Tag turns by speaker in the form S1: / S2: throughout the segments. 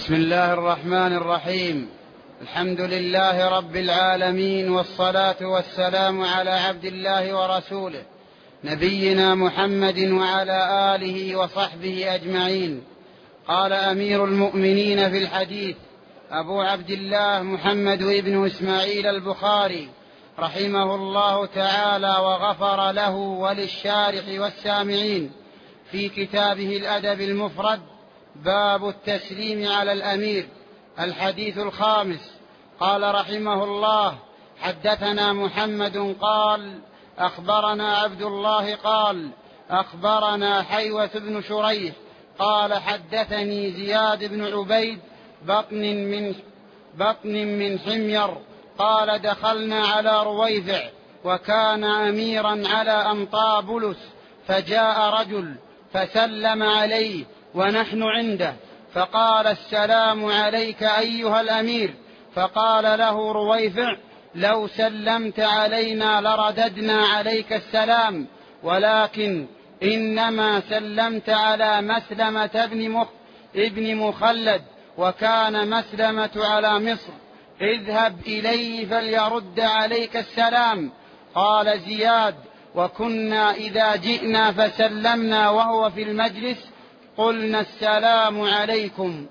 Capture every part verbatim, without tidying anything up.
S1: بسم الله الرحمن الرحيم. الحمد لله رب العالمين، والصلاة والسلام على عبد الله ورسوله نبينا محمد وعلى آله وصحبه أجمعين. قال أمير المؤمنين في الحديث أبو عبد الله محمد بن إسماعيل البخاري رحمه الله تعالى وغفر له وللشارح والسامعين في كتابه الأدب المفرد: باب التسليم على الأمير. الحديث الخامس. قال رحمه الله: حدثنا محمد قال أخبرنا عبد الله قال أخبرنا حيوة بن شريح قال حدثني زياد بن عبيد بطن من, بطن من حمير قال دخلنا على رويفع وكان أميرا على أنطابلس، فجاء رجل فسلم عليه ونحن عنده، فقال: السلام عليك أيها الأمير. فقال له رويفع: لو سلمت علينا لرددنا عليك السلام، ولكن إنما سلمت على مسلمة ابن, مخ ابن مخلد، وكان مسلمة على مصر، اذهب إليه فليرد عليك السلام. قال زياد: وكنا إذا جئنا فسلمنا وهو في المجلس قلنا السلام عليكم.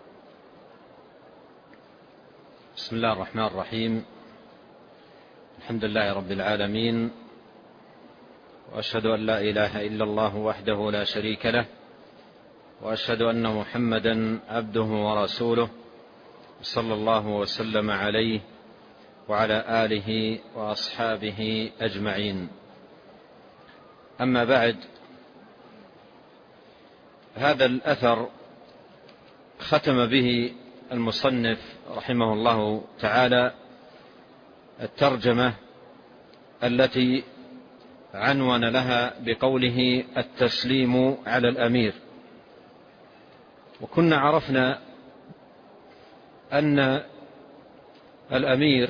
S2: بسم الله الرحمن الرحيم. الحمد لله رب العالمين، وأشهد أن لا إله إلا الله وحده لا شريك له، وأشهد أن محمدا عبده ورسوله، صلى الله وسلم عليه وعلى آله وأصحابه أجمعين. أما بعد، هذا الأثر ختم به المصنف رحمه الله تعالى الترجمة التي عنون لها بقوله: التسليم على الأمير. وكنا عرفنا أن الأمير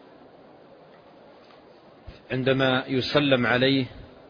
S2: عندما يسلم عليه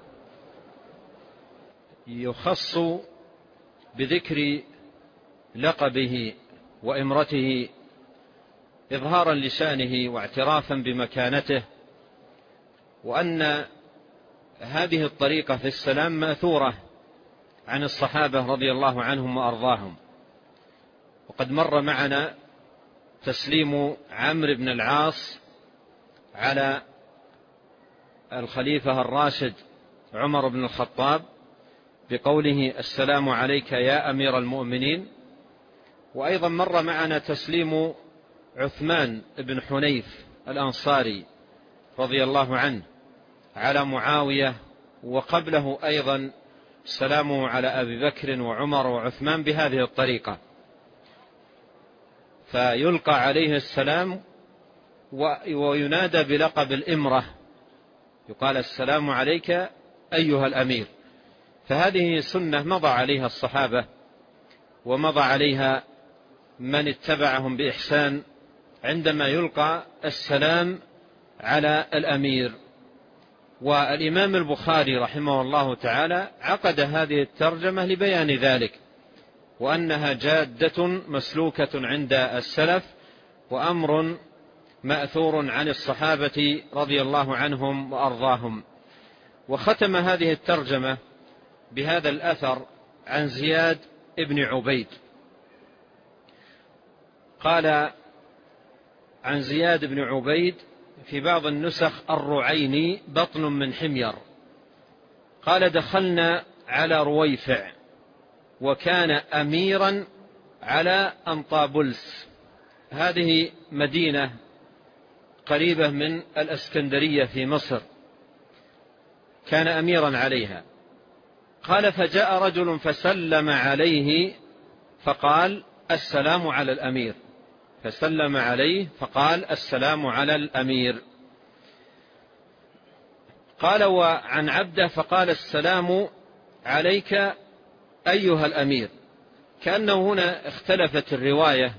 S2: يخص بذكر لقبه وإمرته إظهارا لشأنه واعترافا بمكانته، وأن هذه الطريقة في السلام مأثورة عن الصحابة رضي الله عنهم وأرضاهم. وقد مر معنا تسليم عمرو بن العاص على الخليفة الراشد عمر بن الخطاب بقوله: السلام عليك يا أمير المؤمنين. وأيضا مر معنا تسليم عثمان بن حنيف الأنصاري رضي الله عنه على معاوية، وقبله أيضا سلامه على أبي بكر وعمر وعثمان بهذه الطريقة، فيلقى عليه السلام وينادى بلقب الإمرة، يقال: السلام عليك أيها الأمير. فهذه سنة مضى عليها الصحابة ومضى عليها من اتبعهم بإحسان عندما يلقى السلام على الأمير. والإمام البخاري رحمه الله تعالى عقد هذه الترجمة لبيان ذلك، وأنها جادة مسلوكة عند السلف، وأمر مأثور عن الصحابة رضي الله عنهم وأرضاهم. وختم هذه الترجمة بهذا الأثر عن زياد بن عبيد. قال عن زياد بن عبيد في بعض النسخ الرعيني بطن من حمير، قال: دخلنا على رويفع وكان أميرا على أنطابلس. هذه مدينة قريبة من الإسكندرية في مصر، كان أميرا عليها. قال: فجاء رجل فسلم عليه فقال: السلام على الأمير. فسلم عليه فقال: السلام على الأمير. قال: وعن عبده فقال: السلام عليك أيها الأمير. كأنه هنا اختلفت الرواية،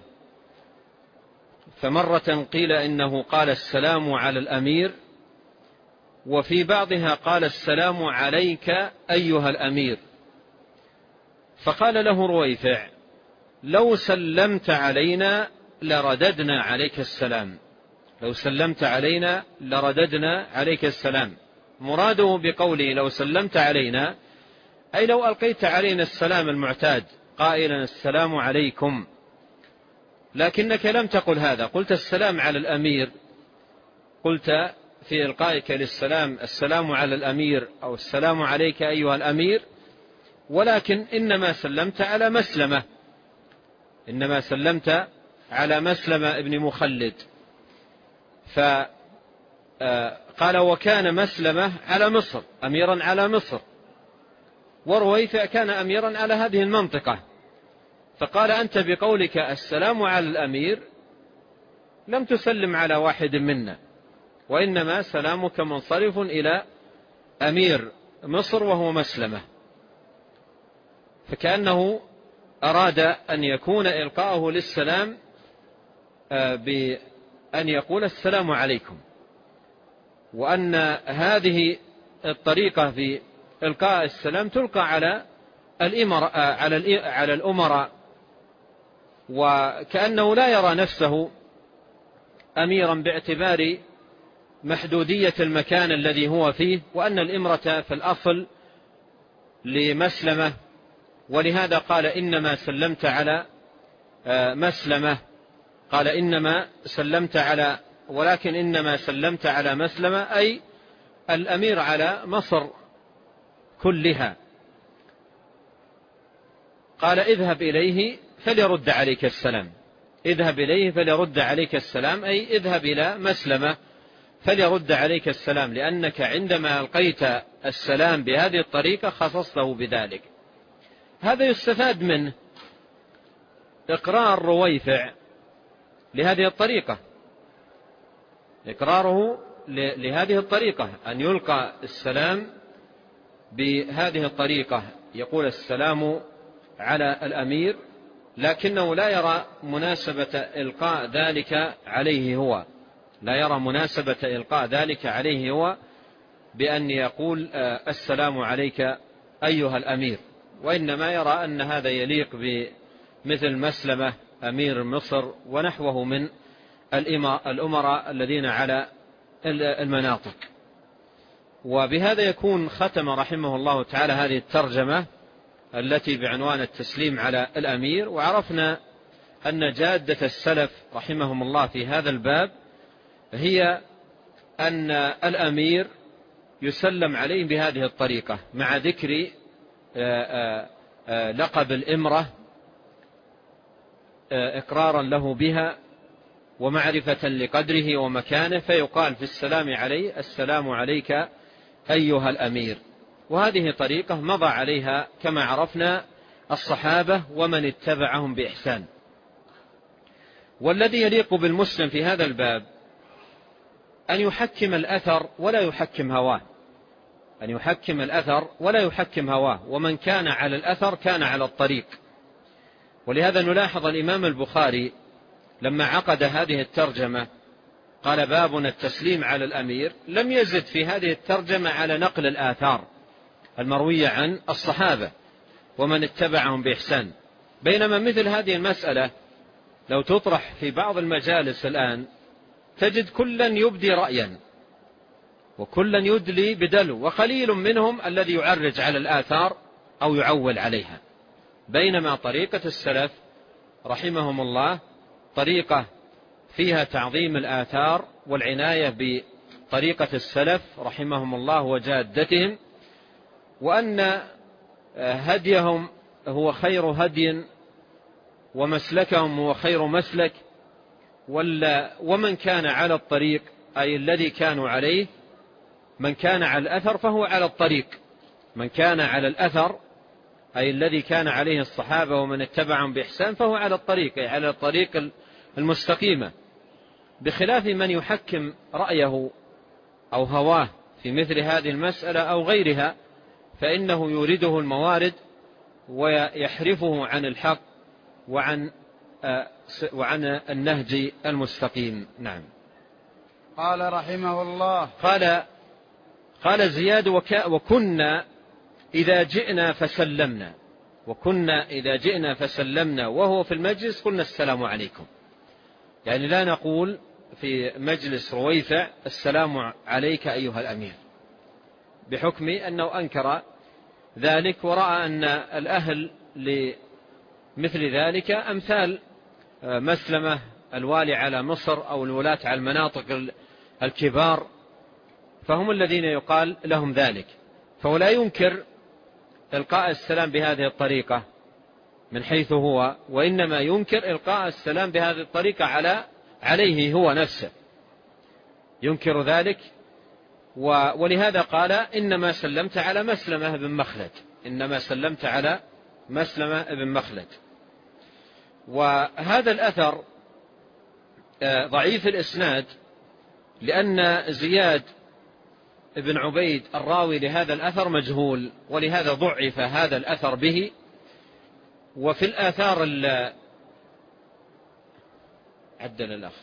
S2: فمرة قيل إنه قال: السلام على الأمير، وفي بعضها قال: السلام عليك أيها الأمير. فقال له رويفع: لو سلمت علينا لرددنا عليك السلام. لو سلمت علينا لرددنا عليك السلام. مراده بقوله لو سلمت علينا أي لو ألقيت علينا السلام المعتاد قائلا السلام عليكم، لكنك لم تقل هذا، قلت السلام على الأمير، قلت في إلقائك للسلام السلام على الأمير أو السلام عليك أيها الأمير، ولكن إنما سلمت على مسلمة، إنما سلمت على مسلمة ابن مخلد. فقال وكان مسلمة على مصر أميرا على مصر، ورويفع كان أميرا على هذه المنطقة. فقال أنت بقولك السلام على الأمير لم تسلم على واحد منا، وإنما سلامك منصرف إلى أمير مصر وهو مسلمة. فكأنه أراد أن يكون إلقاؤه للسلام بأن يقول السلام عليكم، وأن هذه الطريقة في إلقاء السلام تلقى على على الأمراء، وكأنه لا يرى نفسه أميرا باعتبار محدودية المكان الذي هو فيه، وأن الإمرة في الأصل لمسلمة، ولهذا قال إنما سلمت على مسلمة، قال إنما سلمت على ولكن إنما سلمت على مسلمة أي الأمير على مصر كلها. قال اذهب إليه فليرد عليك السلام، اذهب إليه فليرد عليك السلام أي اذهب إلى مسلمة فليرد عليك السلام، لأنك عندما ألقيت السلام بهذه الطريقة خصصته بذلك. هذا يستفاد منه إقرار رويفع لهذه الطريقة، إقراره لهذه الطريقة أن يلقى السلام بهذه الطريقة، يقول السلام على الأمير، لكنه لا يرى مناسبة إلقاء ذلك عليه هو، لا يرى مناسبة إلقاء ذلك عليه هو بأن يقول السلام عليك أيها الأمير، وإنما يرى أن هذا يليق بمثل مسلمة أمير مصر ونحوه من الأمراء الذين على المناطق. وبهذا يكون ختم رحمه الله تعالى هذه الترجمة التي بعنوان التسليم على الأمير. وعرفنا أن جادة السلف رحمهم الله في هذا الباب هي أن الأمير يسلم عليه بهذه الطريقة مع ذكر لقب الإمرة إقرارا له بها ومعرفة لقدره ومكانه، فيقال في السلام عليه السلام عليك أيها الأمير. وهذه طريقة مضى عليها كما عرفنا الصحابة ومن اتبعهم بإحسان. والذي يليق بالمسلم في هذا الباب أن يحكم الأثر ولا يحكم هواه، أن يحكم الأثر ولا يحكم هواه، ومن كان على الأثر كان على الطريق. ولهذا نلاحظ الإمام البخاري لما عقد هذه الترجمة قال بابنا التسليم على الأمير، لم يزد في هذه الترجمة على نقل الآثار المروية عن الصحابة ومن اتبعهم بإحسان. بينما مثل هذه المسألة لو تطرح في بعض المجالس الآن تجد كلا يبدي رأيا وكلا يدلي بدلو، وقليل منهم الذي يعرج على الآثار أو يعول عليها. بينما طريقة السلف رحمهم الله طريقة فيها تعظيم الآثار والعناية بطريقة السلف رحمهم الله وجادتهم، وأن هديهم هو خير هدي ومسلكهم هو خير مسلك، ومن كان على الطريق أي الذي كانوا عليه، من كان على الأثر فهو على الطريق، من كان على الأثر أي الذي كان عليه الصحابة ومن اتبعهم بإحسان فهو على الطريق، أي على الطريق المستقيمة، بخلاف من يحكم رأيه أو هواه في مثل هذه المسألة أو غيرها، فإنه يورده الموارد ويحرفه عن الحق وعن وعن النهج المستقيم. نعم.
S1: قال رحمه الله
S2: قال قال زياد وكنا إذا جئنا فسلمنا، وكنا إذا جئنا فسلمنا وهو في المجلس قلنا السلام عليكم، يعني لا نقول في مجلس رويفع السلام عليك أيها الأمير، بحكم أنه أنكر ذلك ورأى أن الأهل لمثل ذلك أمثال مسلمة الوالي على مصر أو الولاة على المناطق الكبار، فهم الذين يقال لهم ذلك، فهو لا ينكر إلقاء السلام بهذه الطريقة من حيث هو، وإنما ينكر إلقاء السلام بهذه الطريقة على عليه هو نفسه، ينكر ذلك. ولهذا قال إنما سلمت على مسلمة بن مخلد، إنما سلمت على مسلمة بن مخلد. وهذا الأثر ضعيف الإسناد، لأن زياد بن عبيد الراوي لهذا الأثر مجهول، ولهذا ضعف هذا الأثر به. وفي الآثار عدل الأخ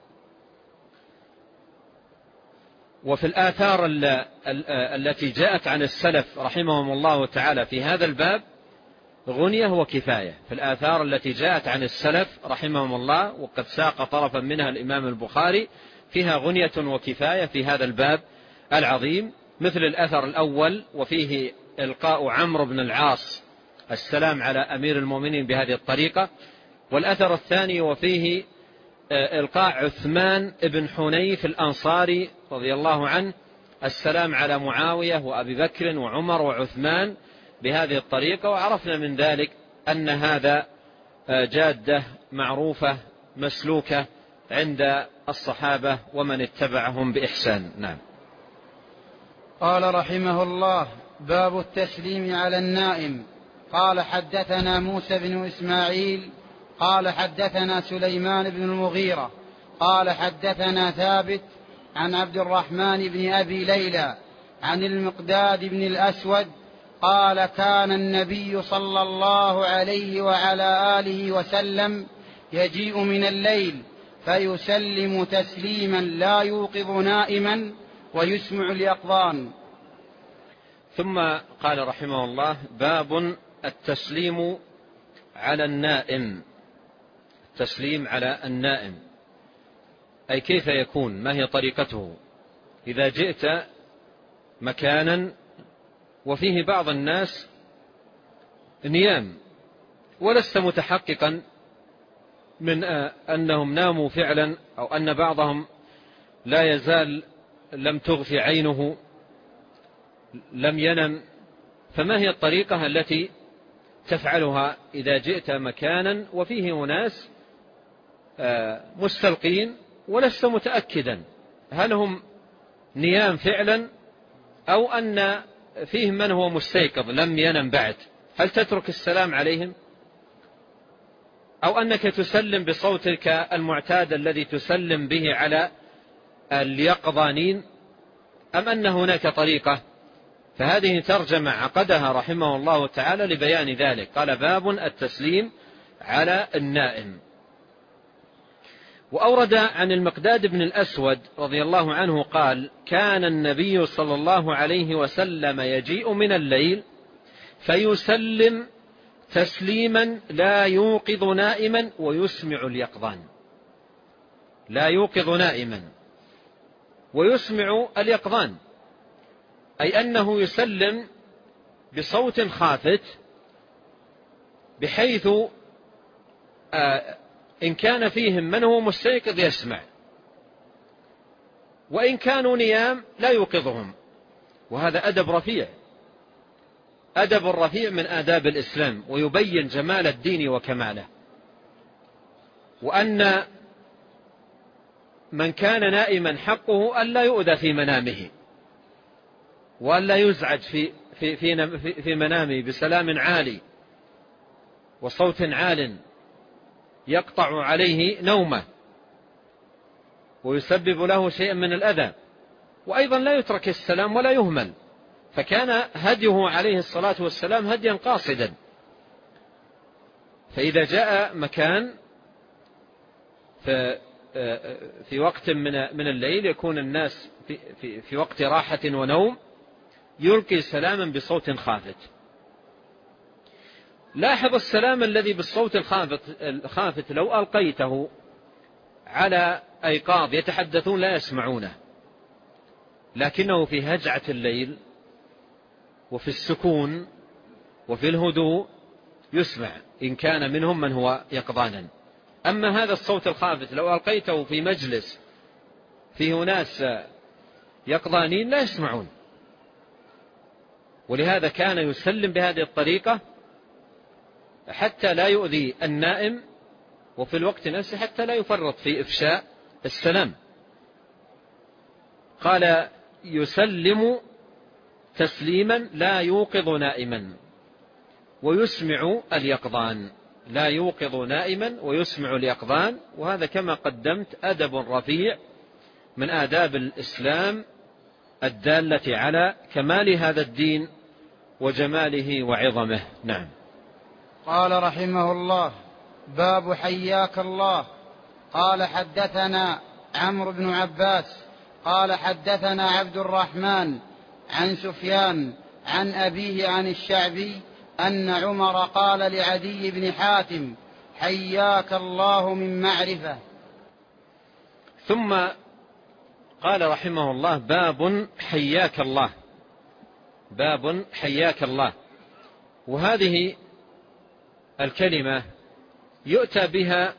S2: وفي الآثار التي جاءت عن السلف رحمهم الله تعالى في هذا الباب غنية وكفاية، في الآثار التي جاءت عن السلف رحمهم الله وقد ساق طرفا منها الإمام البخاري فيها غنية وكفاية في هذا الباب العظيم، مثل الأثر الأول وفيه إلقاء عمرو بن العاص السلام على أمير المؤمنين بهذه الطريقة، والأثر الثاني وفيه إلقاء عثمان بن حنيف الأنصاري رضي الله عنه السلام على معاوية وأبي بكر وعمر وعثمان بهذه الطريقة. وعرفنا من ذلك أن هذا جادة معروفة مسلوكة عند الصحابة ومن اتبعهم بإحسان. نعم.
S1: قال رحمه الله: باب التسليم على النائم. قال حدثنا موسى بن إسماعيل قال حدثنا سليمان بن المغيرة قال حدثنا ثابت عن عبد الرحمن بن أبي ليلى عن المقداد بن الأسود قال كان النبي صلى الله عليه وعلى آله وسلم يجيء من الليل فيسلم تسليما لا يوقظ نائما ويسمع اليقظان.
S2: ثم قال رحمه الله: باب التسليم على النائم. التسليم على النائم أي كيف يكون، ما هي طريقته إذا جئت مكانا وفيه بعض الناس نيام ولست متحققا من أنهم ناموا فعلا أو أن بعضهم لا يزال لم تغفي عينه لم ينم، فما هي الطريقة التي تفعلها إذا جئت مكانا وفيه ناس مستلقين ولست متأكدا هل هم نيام فعلا أو أن فيهم من هو مستيقظ لم ينم بعد؟ هل تترك السلام عليهم أو أنك تسلم بصوتك المعتاد الذي تسلم به على اليقظانين أم أن هناك طريقة؟ فهذه ترجمة عقدها رحمه الله تعالى لبيان ذلك. قال: باب التسليم على النائم. وأورد عن المقداد بن الأسود رضي الله عنه قال: كان النبي صلى الله عليه وسلم يجيء من الليل فيسلم تسليما لا يوقظ نائما ويسمع اليقظان. لا يوقظ نائما ويسمع اليقظان أي أنه يسلم بصوت خافت بحيث إن كان فيهم من هو مستيقظ يسمع، وإن كانوا نيام لا يوقظهم. وهذا أدب رفيع، أدب رفيع من آداب الإسلام، ويبين جمال الدين وكماله، وأن من كان نائما حقه ألا يؤذى في منامه وألا يزعج في, في, في, في منامه بسلام عالي وصوت عال يقطع عليه نومه ويسبب له شيئا من الأذى. وأيضا لا يترك السلام ولا يهمل، فكان هديه عليه الصلاة والسلام هديا قاصدا. فإذا جاء مكان في وقت من الليل يكون الناس في, في, في وقت راحة ونوم يلقي سلاما بصوت خافت. لاحظ السلام الذي بالصوت الخافت, الخافت لو ألقيته على أيقاظ يتحدثون لا يسمعونه، لكنه في هجعة الليل وفي السكون وفي الهدوء يسمع إن كان منهم من هو يقظانا. أما هذا الصوت الخافت لو ألقيته في مجلس فيه ناس يقظانين لا يسمعون، ولهذا كان يسلم بهذه الطريقة حتى لا يؤذي النائم، وفي الوقت نفسه حتى لا يفرط في إفشاء السلام. قال يسلم تسليما لا يوقظ نائما ويسمع اليقظان، لا يوقظ نائما ويسمع اليقظان. وهذا كما قدمت أدب رفيع من آداب الإسلام الدالة على كمال هذا الدين وجماله وعظمه. نعم.
S1: قال رحمه الله: باب حياك الله. قال حدثنا عمرو بن عباس قال حدثنا عبد الرحمن عن سفيان عن أبيه عن الشعبي أن عمر قال لعدي بن حاتم: حياك الله من معرفة.
S2: ثم قال رحمه الله: باب حياك الله. باب حياك الله. وهذه الكلمة يؤتى بها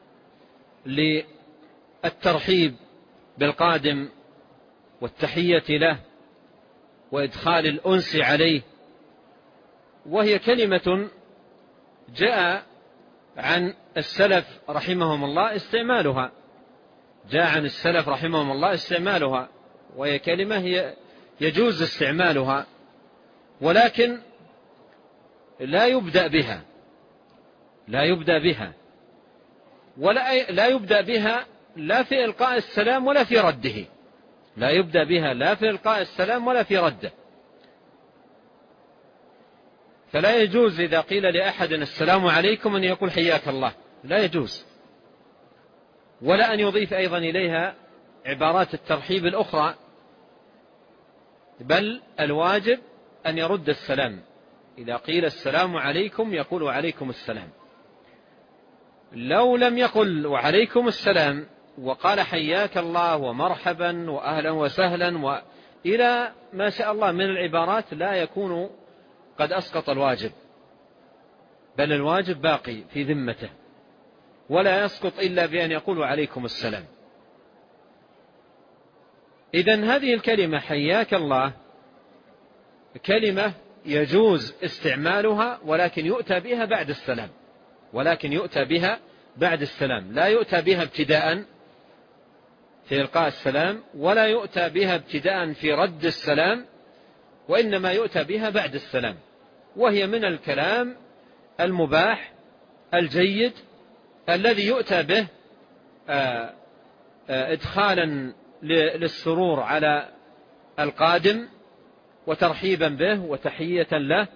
S2: للترحيب بالقادم والتحية له وإدخال الأنس عليه، وهي كلمة جاء عن السلف رحمهم الله استعمالها جاء عن السلف رحمهم الله استعمالها وهي كلمة هي يجوز استعمالها، ولكن لا يبدأ بها لا يبدأ بها ولا لا يبدأ بها لا في إلقاء السلام ولا في رده لا يبدأ بها لا في إلقاء السلام ولا في رده. فلا يجوز إذا قيل لأحد السلام عليكم أن يقول حياك الله، لا يجوز، ولا أن يضيف أيضا إليها عبارات الترحيب الأخرى، بل الواجب أن يرد السلام. إذا قيل السلام عليكم يقول وعليكم السلام. لو لم يقل وعليكم السلام وقال حياك الله ومرحبا وأهلا وسهلا وإلى ما شاء الله من العبارات لا يكون قد أسقط الواجب، بل الواجب باقي في ذمته ولا يسقط إلا بأن يقول وعليكم السلام. إذن هذه الكلمة حياك الله كلمة يجوز استعمالها، ولكن يؤتى بها بعد السلام ولكن يؤتى بها بعد السلام لا يؤتى بها ابتداء في إلقاء السلام ولا يؤتى بها ابتداء في رد السلام، وإنما يؤتى بها بعد السلام، وهي من الكلام المباح الجيد الذي يؤتى به إدخالا للسرور على القادم وترحيبا به وتحية له.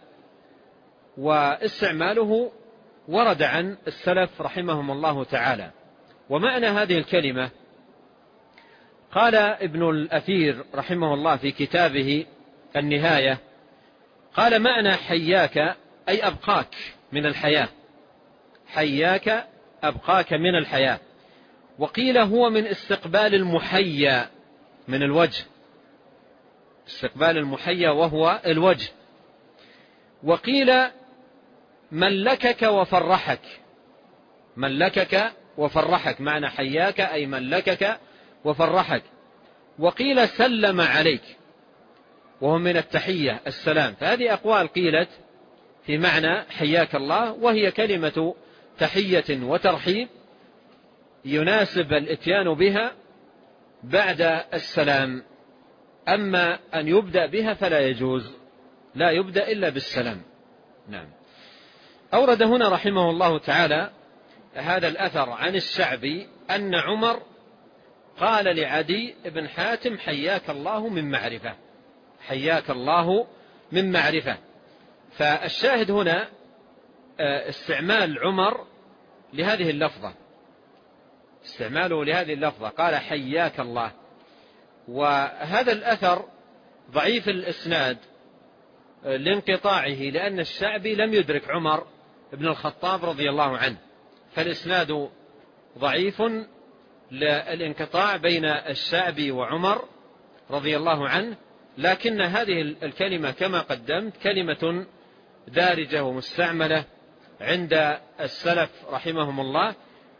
S2: واستعماله ورد عن السلف رحمهم الله تعالى. ومعنى هذه الكلمة قال ابن الأثير رحمه الله في كتابه النهاية، قال معنى حياك أي أبقاك من الحياة، حياك أبقاك من الحياة. وقيل هو من استقبال المحيا من الوجه، استقبال المحيا وهو الوجه. وقيل ملكك وفرحك، ملكك وفرحك، معنى حياك أي ملكك وفرحك. وقيل سلم عليك وهو من التحية السلام. فهذه أقوال قيلت في معنى حياك الله، وهي كلمة تحية وترحيب يناسب الاتيان بها بعد السلام. أما أن يبدأ بها فلا يجوز، لا يبدأ إلا بالسلام. نعم. أورد هنا رحمه الله تعالى هذا الأثر عن الشعبي أن عمر قال لعدي بن حاتم حياك الله من معرفة، حياك الله من معرفة. فالشاهد هنا استعمال عمر لهذه اللفظة، استعماله لهذه اللفظة، قال حياك الله. وهذا الأثر ضعيف الإسناد لانقطاعه، لأن الشعبي لم يدرك عمر بن الخطاب رضي الله عنه، فالإسناد ضعيف للانقطاع بين الشعبي وعمر رضي الله عنه، لكن هذه الكلمة كما قدمت كلمة دارجة ومستعملة عند السلف رحمهم الله،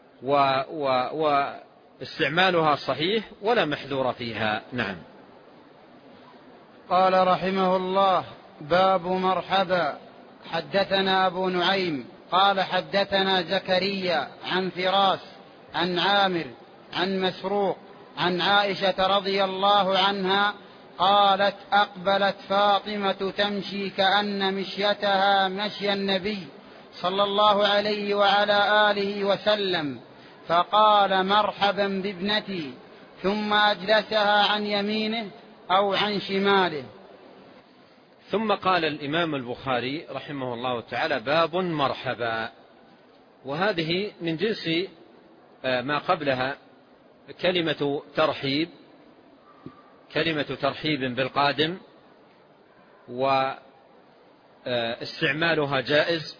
S2: واستعمالها صحيح ولا محذور فيها. نعم.
S1: قال رحمه الله: باب مرحبا. حدثنا أبو نعيم قال حدثنا زكريا عن فراس عن عامر عن مسروق عن عائشة رضي الله عنها قالت: أقبلت فاطمة تمشي كأن مشيتها مشي النبي صلى الله عليه وعلى آله وسلم، فقال: مرحبا بابنتي، ثم أجلسها عن يمينه أو عن شماله.
S2: ثم قال الإمام البخاري رحمه الله تعالى: باب مرحبا. وهذه من جنس ما قبلها كلمة ترحيب، كلمة ترحيب بالقادم، واستعمالها جائز،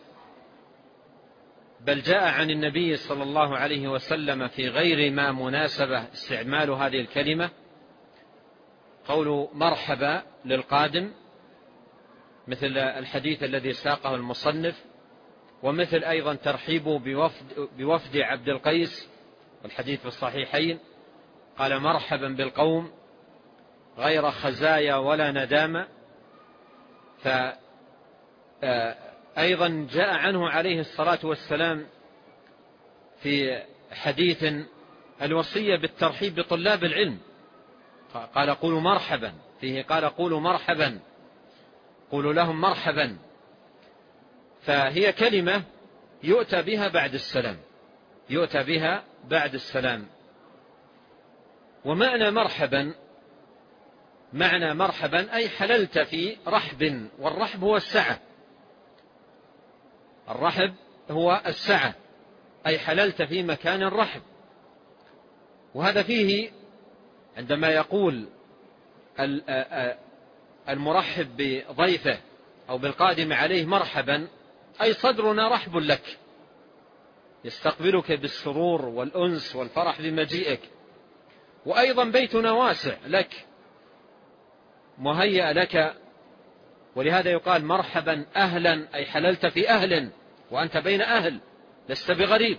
S2: بل جاء عن النبي صلى الله عليه وسلم في غير ما مناسبة استعمال هذه الكلمة، قول مرحبا للقادم، مثل الحديث الذي ساقه المصنف، ومثل أيضا ترحيبه بوفد, بوفد عبد القيس، والحديث في الصحيحين، قال: مرحبا بالقوم غير خزايا ولا ندامة. فأيضا جاء عنه عليه الصلاة والسلام في حديث الوصية بالترحيب بطلاب العلم، قال: قولوا مرحبا، فيه قال: قولوا مرحبا، قولوا لهم مرحبا. فهي كلمة يؤتى بها بعد السلام، يؤتى بها بعد السلام. ومعنى مرحبا، معنى مرحبا أي حللت في رحب، والرحب هو السعة، الرحب هو السعة، أي حللت في مكان الرحب. وهذا فيه عندما يقول المرحب بضيفه أو بالقادم عليه مرحبا، أي صدرنا رحب لك، يستقبلك بالسرور والأنس والفرح بمجيئك، وأيضا بيتنا واسع لك، مهيأ لك. ولهذا يقال مرحبا أهلا، أي حللت في أهل وأنت بين أهل، لست بغريب.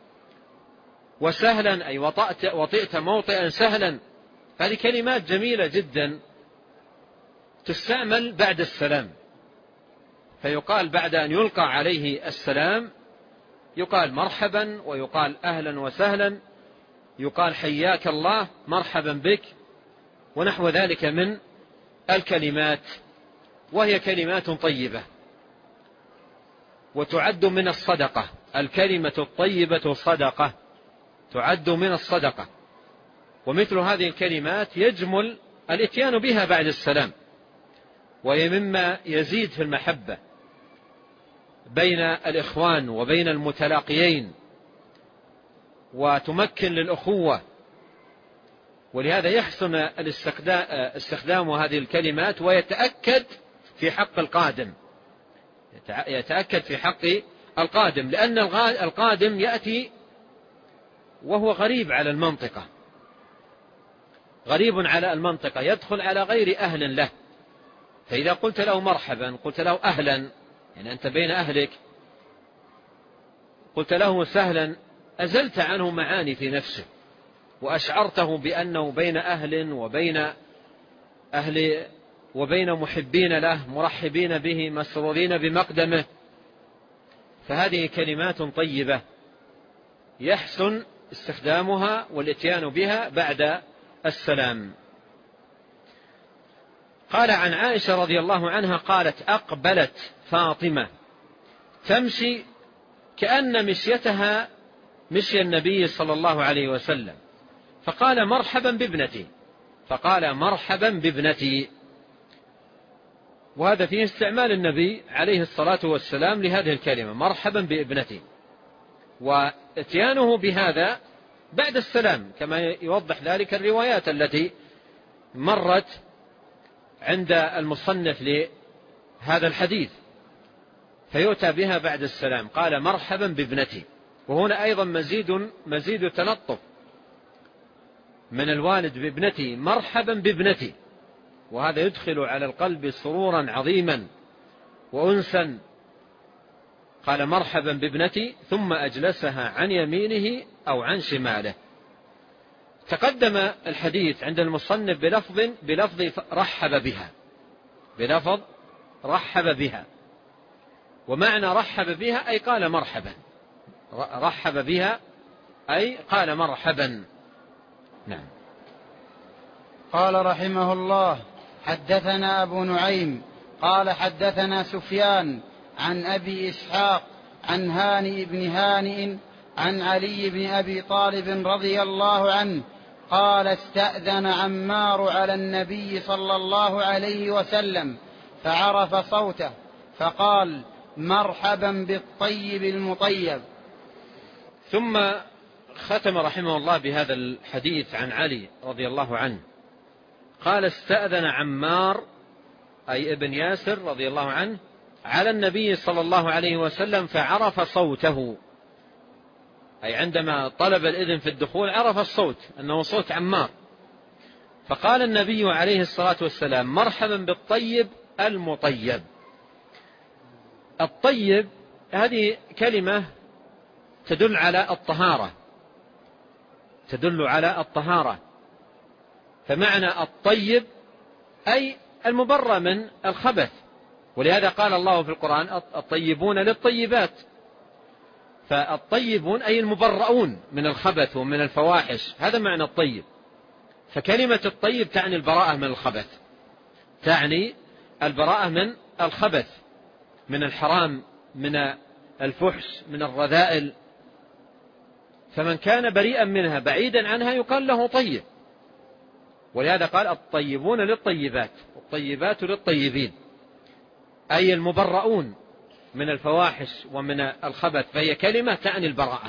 S2: وسهلا أي وطئت, وطئت موطئا سهلا. هذه كلمات جميلة جدا تستعمل بعد السلام، فيقال بعد أن يلقى عليه السلام يقال مرحبا، ويقال أهلا وسهلا، يقال حياك الله، مرحبا بك، ونحو ذلك من الكلمات، وهي كلمات طيبة وتعد من الصدقة. الكلمة الطيبة صدقة، تعد من الصدقة. ومثل هذه الكلمات يجمل الاتيان بها بعد السلام، وهي مما يزيد في المحبة بين الإخوان وبين المتلاقيين، وتمكن للأخوة. ولهذا يحسن استخدام هذه الكلمات، ويتأكد في حق القادم، يتأكد في حق القادم، لأن القادم يأتي وهو غريب على المنطقة، غريب على المنطقة، يدخل على غير أهل له. فإذا قلت له مرحبا، قلت له أهلا، يعني أنت بين أهلك، قلت له سهلا، أزلت عنه معاني في نفسه، وأشعرته بأنه بين أهل وبين أهل وبين محبين له، مرحبين به، مسرورين بمقدمه. فهذه كلمات طيبة يحسن استخدامها والاتيان بها بعد السلام. قال عن عائشة رضي الله عنها قالت: أقبلت فاطمة تمشي كأن مشيتها مشي النبي صلى الله عليه وسلم، فقال: مرحبا بابنتي، فقال: مرحبا بابنتي. وهذا فيه استعمال النبي عليه الصلاة والسلام لهذه الكلمة، مرحبا بابنتي، واتيانه بهذا بعد السلام، كما يوضح ذلك الروايات التي مرت عند المصنف لهذا الحديث. فيؤتى بها بعد السلام، قال مرحبا بابنتي. وهنا أيضا مزيد مزيد تلطف من الوالد بابنتي، مرحبا بابنتي، وهذا يدخل على القلب سرورا عظيما وأنسا. قال مرحبا بابنتي ثم أجلسها عن يمينه أو عن شماله. تقدم الحديث عند المصنف بلفظ بلفظ رحب بها، بلفظ رحب بها، ومعنى رحب بها أي قال مرحبا، رحب بها أي قال مرحبا. نعم.
S1: قال رحمه الله: حدثنا أبو نعيم قال حدثنا سفيان عن أبي إسحاق عن هانئ بن هانئ عن علي بن أبي طالب رضي الله عنه قال: استأذن عمار على النبي صلى الله عليه وسلم فعرف صوته فقال: مرحبا بالطيب المطيب.
S2: ثم ختم رحمه الله بهذا الحديث عن علي رضي الله عنه، قال: استأذن عمار أي ابن ياسر رضي الله عنه على النبي صلى الله عليه وسلم فعرف صوته، أي عندما طلب الإذن في الدخول عرف الصوت أنه صوت عمار، فقال النبي عليه الصلاة والسلام: مرحبا بالطيب المطيب. الطيب هذه كلمة تدل على الطهارة، تدل على الطهارة، فمعنى الطيب أي المبرأ من الخبث، ولهذا قال الله في القرآن: الطيبون للطيبات. فالطيبون أي المبرؤون من الخبث ومن الفواحش، هذا معنى الطيب. فكلمة الطيب تعني البراءة من الخبث، تعني البراءة من الخبث، من الحرام، من الفحش، من الرذائل. فمن كان بريئا منها بعيدا عنها يقال له طيب، ولهذا قال: الطيبون للطيبات والطيبات للطيبين، أي المبرؤون من الفواحش ومن الخبث، فهي كلمة تعني البراءة.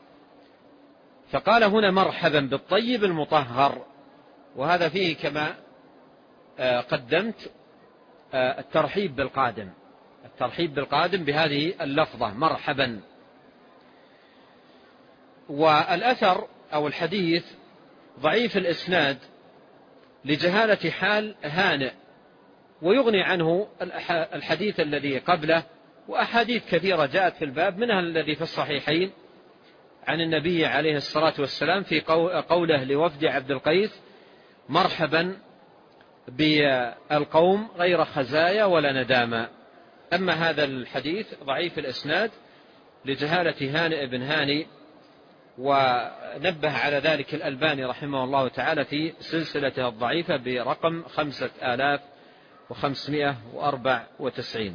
S2: فقال هنا: مرحبا بالطيب المطهر، وهذا فيه كما قدمت الترحيب بالقادم، الترحيب بالقادم بهذه اللفظة مرحبا. والأثر أو الحديث ضعيف الإسناد لجهالة حال هانئ، ويغني عنه الحديث الذي قبله، وأحاديث كثيرة جاءت في الباب، منها الذي في الصحيحين عن النبي عليه الصلاة والسلام في قوله لوفد عبد القيس: مرحبا بالقوم غير خزايا ولا ندامة. أما هذا الحديث ضعيف الإسناد لجهالة هانئ بن هاني، ونبه على ذلك الألباني رحمه الله تعالى في سلسلته الضعيفة برقم خمسة آلاف وخمسمائة وأربعة وتسعين.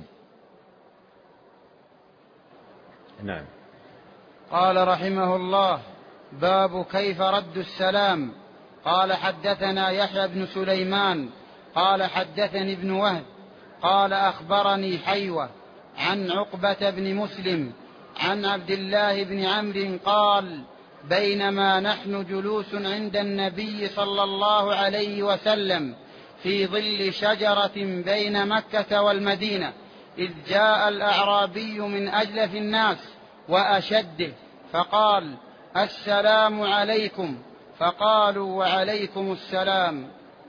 S2: نعم.
S1: قال رحمه الله: باب كيف رد السلام. قال حدثنا يحيى بن سليمان قال حدثني ابن وهب قال أخبرني حيوة عن عقبة بن مسلم عن عبد الله بن عمرو قال: بينما نحن جلوس عند النبي صلى الله عليه وسلم في ظل شجرة بين مكة والمدينة، إذ جاء الأعرابي من أجلف الناس وأشده فقال: السلام عليكم، فقالوا: وعليكم السلام.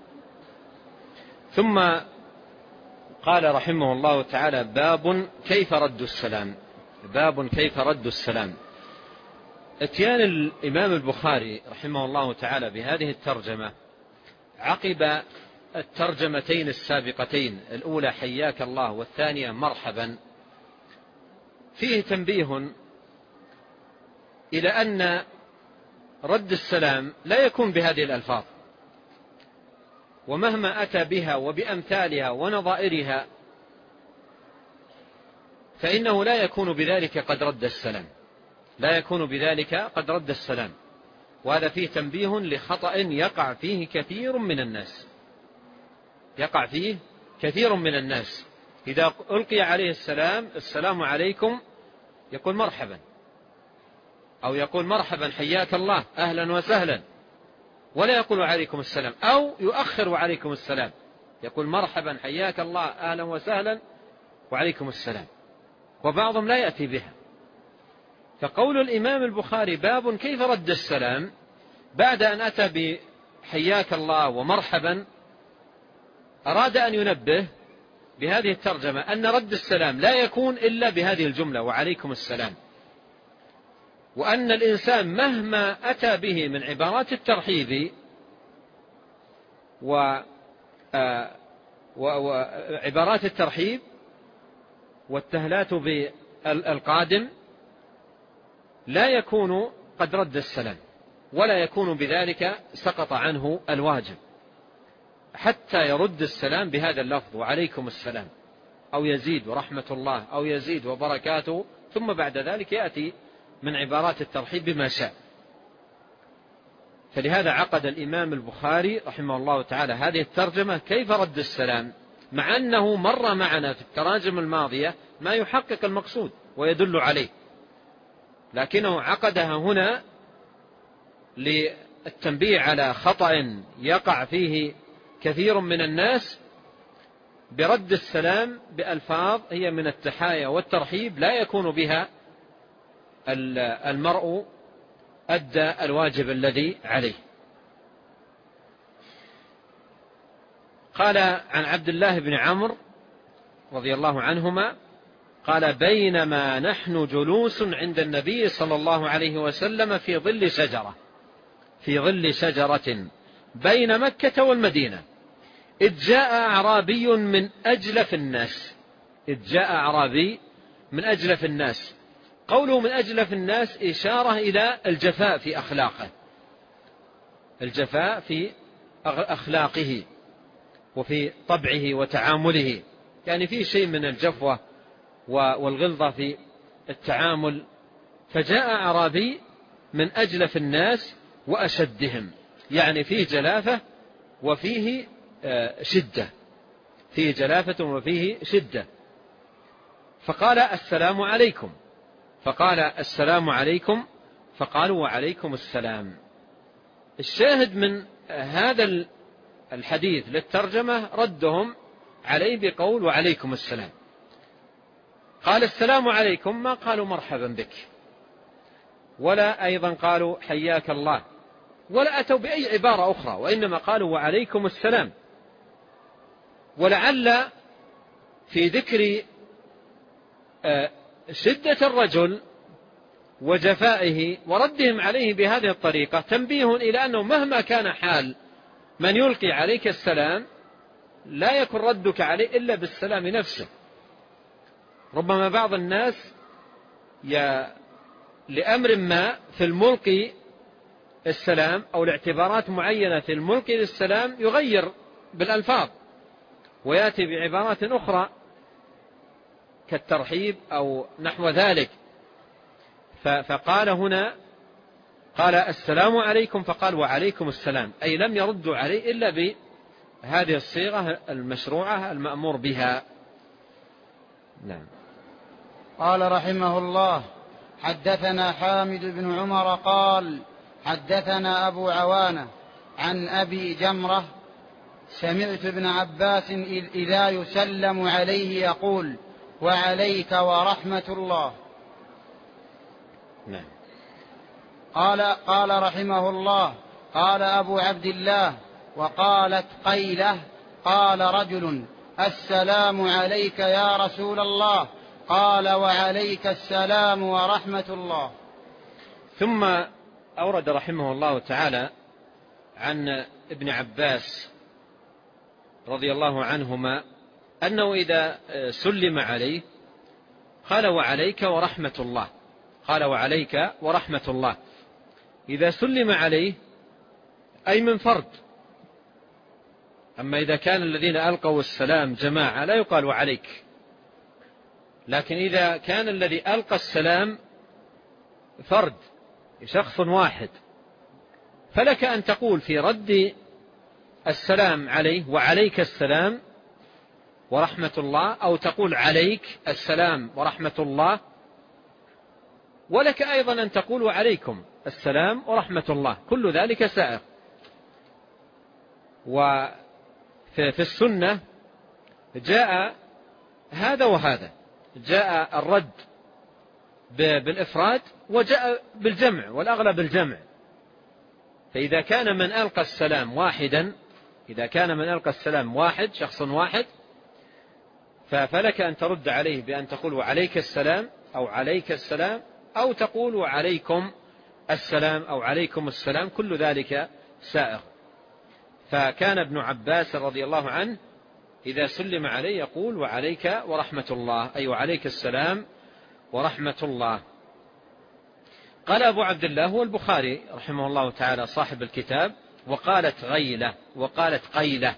S2: ثم قال رحمه الله تعالى: باب كيف رد السلام. باب كيف رد السلام. اتيان الإمام البخاري رحمه الله تعالى بهذه الترجمة عقب الترجمتين السابقتين، الأولى حياك الله والثانية مرحبا، فيه تنبيه إلى أن رد السلام لا يكون بهذه الألفاظ، ومهما أتى بها وبأمثالها ونظائرها فإنه لا يكون بذلك قد رد السلام، لا يكون بذلك قد رد السلام. وهذا فيه تنبيه لخطأ يقع فيه كثير من الناس، يقع فيه كثير من الناس. إذا ألقي عليه السلام: السلام عليكم، يقول مرحبا، أو يقول مرحبا حياك الله أهلا وسهلا، ولا يقول عليكم السلام، أو يؤخر عليكم السلام، يقول مرحبا حياك الله أهلا وسهلا وعليكم السلام. وبعضهم لا يأتي بها. فقول الإمام البخاري باب كيف رد السلام بعد أن أتى بحياك الله ومرحبا، أراد أن ينبه بهذه الترجمة أن رد السلام لا يكون إلا بهذه الجملة وعليكم السلام، وأن الإنسان مهما أتى به من عبارات الترحيب وعبارات الترحيب والتهلات بالقادم لا يكون قد رد السلام، ولا يكون بذلك سقط عنه الواجب، حتى يرد السلام بهذا اللفظ وعليكم السلام، أو يزيد ورحمة الله، أو يزيد وبركاته، ثم بعد ذلك يأتي من عبارات الترحيب بما شاء. فلهذا عقد الإمام البخاري رحمه الله تعالى هذه الترجمة كيف رد السلام، مع أنه مر معنا في التراجم الماضية ما يحقق المقصود ويدل عليه، لكنه عقدها هنا للتنبيه على خطأ يقع فيه كثير من الناس برد السلام بألفاظ هي من التحايا والترحيب لا يكون بها المرء أدى الواجب الذي عليه. قال عن عبد الله بن عمرو رضي الله عنهما قال بينما نحن جلوس عند النبي صلى الله عليه وسلم في ظل شجرة في ظل شجرة بين مكة والمدينة إذ جاء أعرابي من أجلف الناس إذ جاء أعرابي من أجلف الناس قوله من أجلف الناس إشارة إلى الجفاء في أخلاقه الجفاء في أخلاقه وفي طبعه وتعامله، يعني في شيء من الجفوة والغلظة في التعامل. فجاء أعرابي من أجلف الناس وأشدهم، يعني فيه جلافة وفيه شدة فيه جلافة وفيه شدة فقال السلام عليكم فقال السلام عليكم فقالوا وعليكم السلام. الشاهد من هذا الحديث للترجمة ردهم عليه بقول وعليكم السلام. قال السلام عليكم، ما قالوا مرحبا بك، ولا أيضا قالوا حياك الله، ولا أتوا بأي عبارة أخرى، وإنما قالوا وعليكم السلام. ولعل في ذكر شدة الرجل وجفائه وردهم عليه بهذه الطريقة تنبيه إلى أنه مهما كان حال من يلقي عليك السلام لا يكن ردك عليه إلا بالسلام نفسه. ربما بعض الناس لأمر ما في الملقي السلام أو لاعتبارات معينة في الملقي للسلام يغير بالألفاظ ويأتي بعبارات أخرى كالترحيب أو نحو ذلك. فقال هنا قال السلام عليكم فقال وعليكم السلام، أي لم يردوا عليه إلا بهذه الصيغة المشروعة المأمور بها. نعم.
S1: قال رحمه الله حدثنا حامد بن عمر قال حدثنا أبو عوانة عن أبي جمرة سمعت ابن عباس إذا يسلم عليه يقول وعليك ورحمة الله.
S2: نعم.
S1: قال قال رحمه الله قال أبو عبد الله وقالت قيلة قال رجل السلام عليك يا رسول الله قال وعليك السلام ورحمة الله.
S2: ثم أورد رحمه الله تعالى عن ابن عباس رضي الله عنهما أنه إذا سلم عليه قال وعليك ورحمة الله قال وعليك ورحمة الله إذا سلم عليه أي من فرد. أما إذا كان الذين ألقوا السلام جماعة لا يقال وعليك، لكن إذا كان الذي ألقى السلام فرد شخص واحد فلك أن تقول في رد السلام عليه وعليك السلام ورحمة الله، أو تقول عليك السلام ورحمة الله، ولك أيضا أن تقول وعليكم السلام ورحمة الله، كل ذلك سائر. وفي السنة جاء هذا وهذا، جاء الرد بالإفراد وجاء بالجمع، والأغلب الجمع. فإذا كان من ألقى السلام واحدا إذا كان من ألقى السلام واحد شخص واحد فلك أن ترد عليه بأن تقول وعليك السلام أو عليك السلام، أو تقول وعليكم السلام أو عليكم السلام، كل ذلك سائغ. فكان ابن عباس رضي الله عنه إذا سلم عليه يقول وعليك ورحمة الله، أي وعليك السلام ورحمة الله. قال أبو عبد الله هو البخاري رحمه الله تعالى صاحب الكتاب، وقالت غيلة وقالت قيلة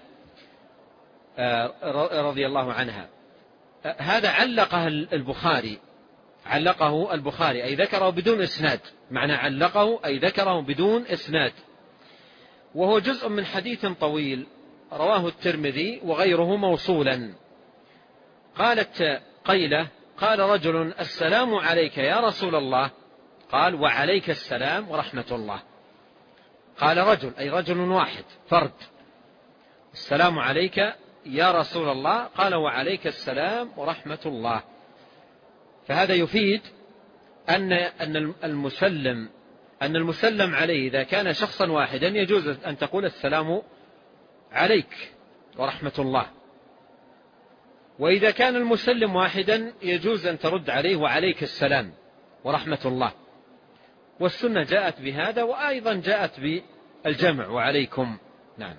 S2: رضي الله عنها. هذا علقه البخاري علقه البخاري أي ذكره بدون إسناد، معنى علقه أي ذكره بدون إسناد، وهو جزء من حديث طويل رواه الترمذي وغيره موصولا. قالت قيلة قال رجل السلام عليك يا رسول الله، قال وعليك السلام ورحمة الله. قال رجل أي رجل واحد فرد، السلام عليك يا رسول الله، قال وعليك السلام ورحمة الله. فهذا يفيد أن أن المسلم أن المسلم عليه إذا كان شخصا واحدا يجوز أن تقول السلام عليك ورحمة الله، وإذا كان المسلم واحدا يجوز أن ترد عليه وعليك السلام ورحمة الله. والسنة جاءت بهذا، وأيضا جاءت بالجمع وعليكم. نعم.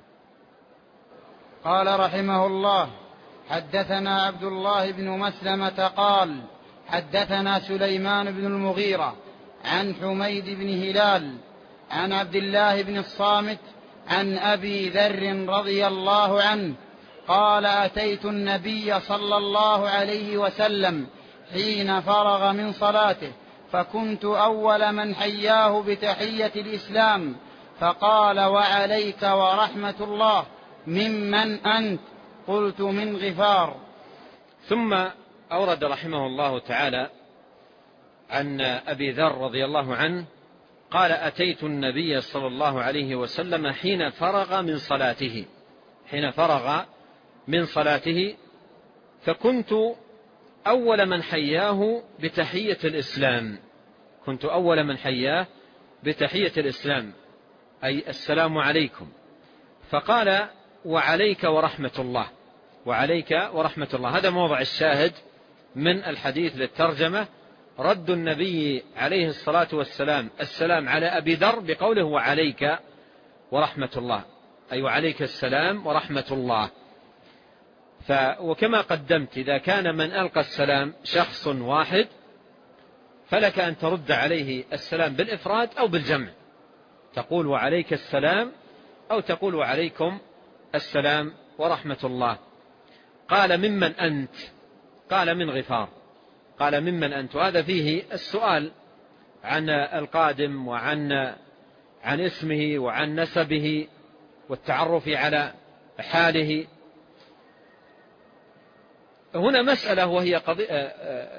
S1: قال رحمه الله حدثنا عبد الله بن مسلمة قال حدثنا سليمان بن المغيرة عن حميد بن هلال عن عبد الله بن الصامت عن أبي ذر رضي الله عنه قال أتيت النبي صلى الله عليه وسلم حين فرغ من صلاته فكنت أول من حياه بتحية الإسلام، فقال وعليك ورحمة الله، ممن أنت؟ قلت من غفار.
S2: ثم أورد رحمه الله تعالى عن أبي ذر رضي الله عنه قال أتيت النبي صلى الله عليه وسلم حين فرغ من صلاته حين فرغ من صلاته فكنت أول من حياه بتحية الإسلام كنت أول من حياه بتحية الإسلام أي السلام عليكم، فقال وعليك ورحمة الله وعليك ورحمة الله. هذا موضع الشاهد من الحديث للترجمة، رد النبي عليه الصلاة والسلام السلام على أبي ذر بقوله وعليك ورحمة الله، أي وعليك السلام ورحمة الله. ف وكما قدمت إذا كان من ألقى السلام شخص واحد فلك أن ترد عليه السلام بالإفراد أو بالجمع، تقول وعليك السلام أو تقول وعليكم السلام ورحمة الله. قال ممن أنت؟ قال من غفار. قال ممن أنت، وهذا فيه السؤال عن القادم وعن عن اسمه وعن نسبه والتعرف على حاله. هنا مسألة وهي قضية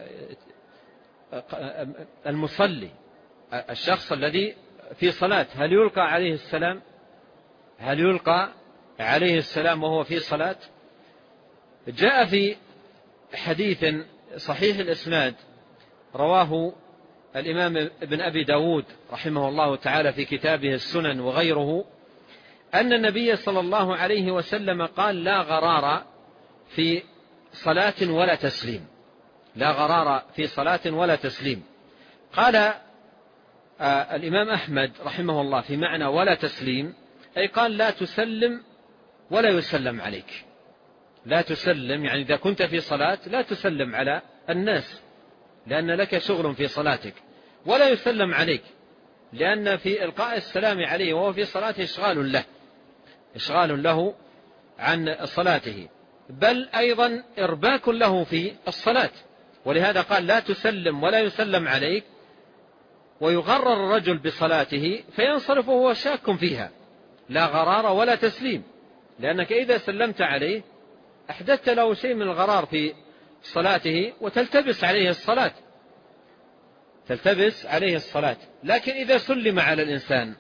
S2: المصلي الشخص الذي في صلاة هل يلقى عليه السلام هل يلقى عليه السلام وهو في صلاة؟ جاء في حديث صحيح الإسناد رواه الإمام ابن أبي داود رحمه الله تعالى في كتابه السنن وغيره أن النبي صلى الله عليه وسلم قال لا غرار في صلاة ولا تسليم لا غرار في صلاة ولا تسليم. قال آه الإمام أحمد رحمه الله في معنى ولا تسليم أي قال لا تسلم ولا يسلم عليك، لا تسلم يعني إذا كنت في صلاة لا تسلم على الناس لأن لك شغل في صلاتك، ولا يسلم عليك لأن في إلقاء السلام عليه وهو في صلاته إشغال له إشغال له عن صلاته، بل أيضا إرباك له في الصلاة. ولهذا قال لا تسلم ولا يسلم عليك، ويغرر الرجل بصلاته فينصرف وهو شاك فيها. لا غرار ولا تسليم، لأنك إذا سلمت عليه أحدثت له شيء من الغرار في صلاته وتلتبس عليه الصلاة تلتبس عليه الصلاة. لكن إذا سلم على الإنسان